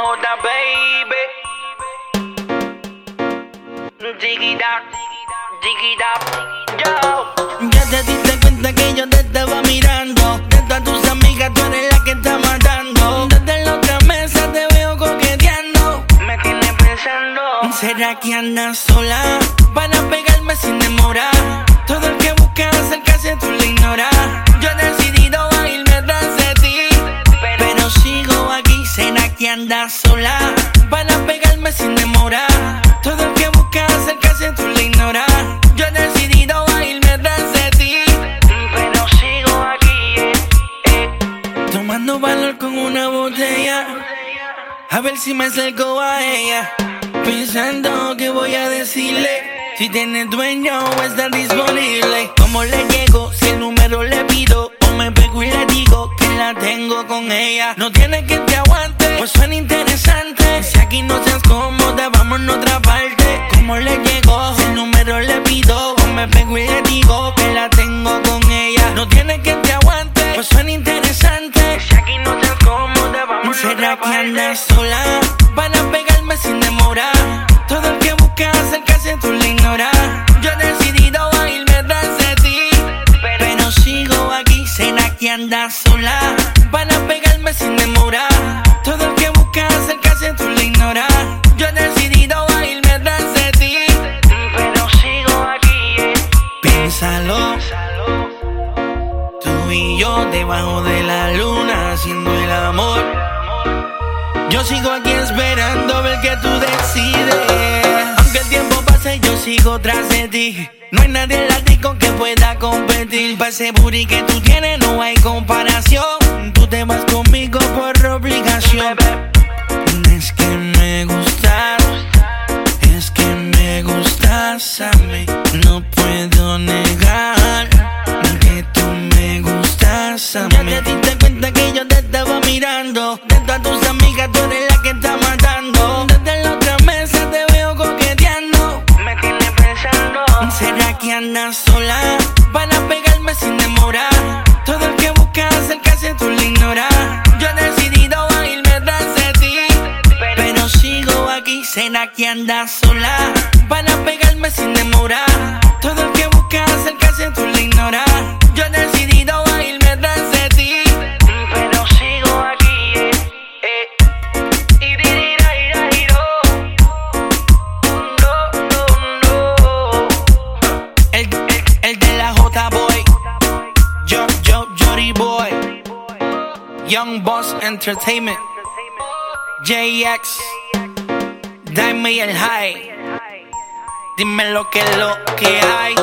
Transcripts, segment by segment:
J, baby. Jiggy-da, yo. Ya te diste cuenta que yo te estaba mirando. De todas tus amigas tú eres la que está matando. Desde la otra mesa te veo coqueteando. Me tienes pensando. ¿Será que andas sola? Para pegarme sin demora. Todo el que busca acercarse tú lo ignoras. Yo he decidido a irme tras de ti, pero sigo aquí. ¿Será que andas sola? Para pegarme sin demora. Todo el que busca acercarse tú lo ignoras. Yo he decidido a irme tras de ti, pero sigo aquí, tomando valor con una botella. A ver si me acerco a ella, pensando que voy a decirle. Si tiene dueño o está disponible. ¿Cómo le llego? Si el número le pido, o me pego y le digo que la tengo con ella. No tiene que te aguante, pues suena interesante. Si aquí no seas cómoda, vamos a otra parte. ¿Cómo le llego? Si el número le pido, o me pego y le digo que la tengo con ella. No tiene que te aguante, pues suena interesante. Si aquí no seas cómoda, vamos a ¿Será otra que parte. andas sola? Van a pegarme sin demora. Todo el que busca acercarse tú lo ignoras. Yo he decidido a irme tras de ti, pero sigo aquí. ¿Será que andas sola? Van a pegarme sin demora. Todo el que busca acercarse tú lo ignoras. Yo he decidido a irme tras de ti, pero sigo aquí, piénsalo. Tú y yo debajo de la luna haciendo el amor. Yo sigo aquí esperando a ver que tú decides. Aunque el tiempo pase, yo sigo tras de ti. No hay nadie en la disco que pueda competir. Pa' ese booty que tú tienes no hay comparación. Tú te vas conmigo por obligación. Es que me gustas, es que me gustas a mí. No puedo negar que tú me gustas a mí. Ya te diste cuenta que yo te estaba mirando. De todas tus amigas tú eres la que está matando. Desde la otra mesa te veo coqueteando. me tienes pensando. ¿Será que andas sola? Van a pegarme sin demora. Todo el que busca acercarse tú lo ignoras. Yo he decidido a irme tras de ti, pero sigo aquí. ¿Será que andas sola? Van a pegarme sin demora. Todo el que busca acercarse tú lo ignoras. Yo he decidido a irme tras de ti, pero sigo aquí, el de la J Boy, Jory Boy, Young Boss Entertainment, JX, Dime y el High. Dime lo que hay.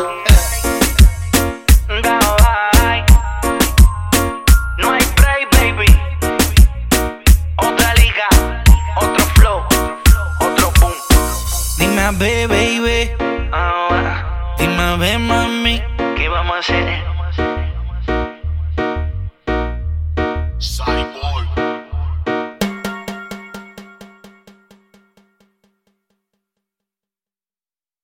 No hay break, baby. Otra liga, otro flow, otro boom. Dime a ver, baby. Ahora, Dime a ver, mami. ¿qué vamos a hacer? Cyborg.